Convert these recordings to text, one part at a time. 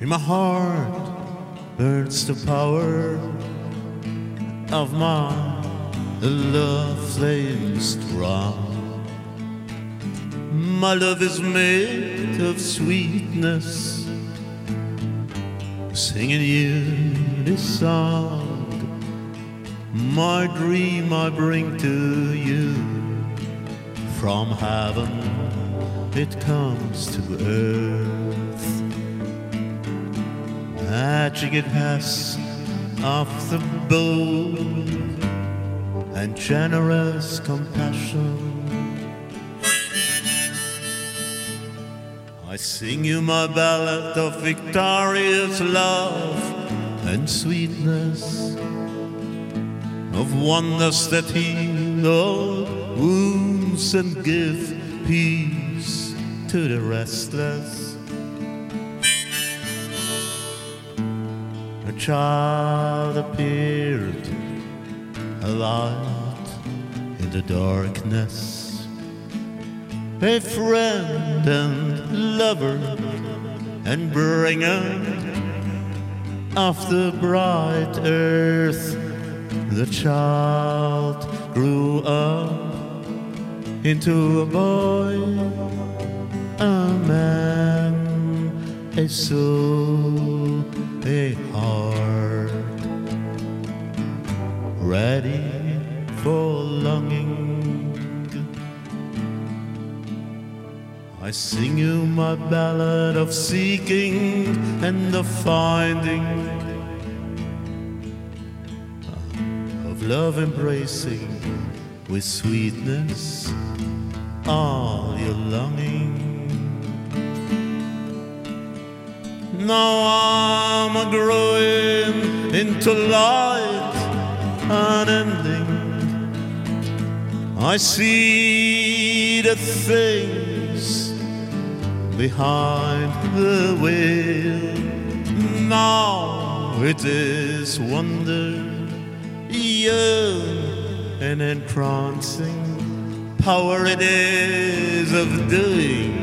In my heart burns the power of my love flame strong. My love is made of sweetness, singing you this song. My dream I bring to you from heaven, it comes to earth. Magic it has of the bold and generous compassion. I sing you my ballad of victorious love and sweetness, of wonders that heal all wounds and give peace to the restless. A child appeared, a light in the darkness, a friend and lover and bringer of the bright earth. The child grew up into a boy, a man, a soul, a heart, ready for longing. I sing you my ballad of seeking and of finding, of love embracing with sweetness all your longing. Now I'm growing into light unending. I see the things behind the veil. Now it is wonder, young and entrancing power it is of doing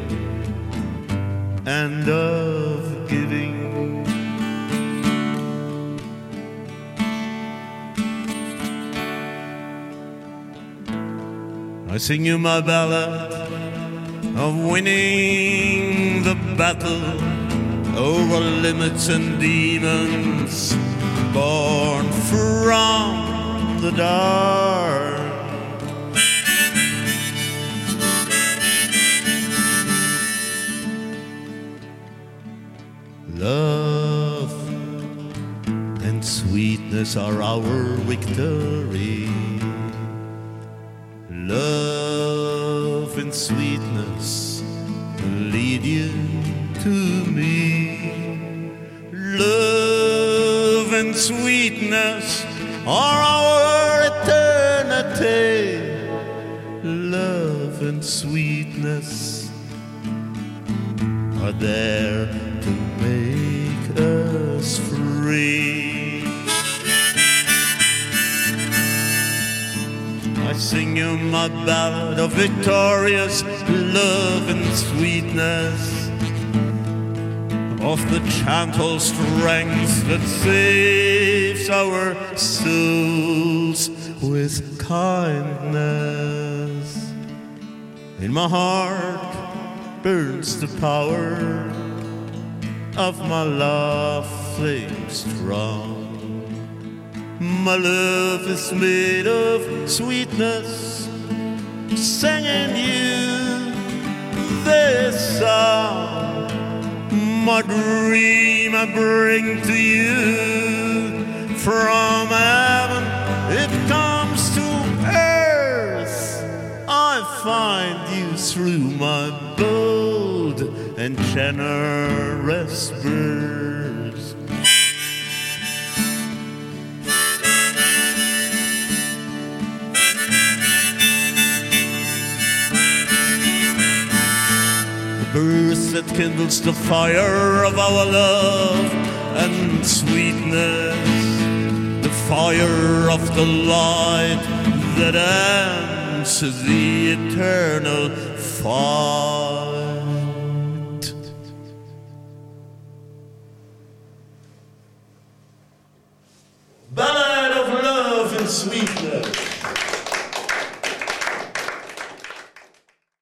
and of giving. I sing you my ballad of winning the battle over limits and demons born from the dark. Love and sweetness are our victory. Love and sweetness lead you to me. Love and sweetness are our eternity. Love and sweetness are there to make us free. I sing you my ballad of victorious love and sweetness, of the gentle strength that saves our souls with kindness. In my heart burns the power of my love flame strong. My love is made of sweetness, singing you this song. My dream I bring to you from heaven, it comes to earth. I find you through my bold and generous birds. Birth that kindles the fire of our love and sweetness, the fire of the light that answers the eternal fight. sweetness.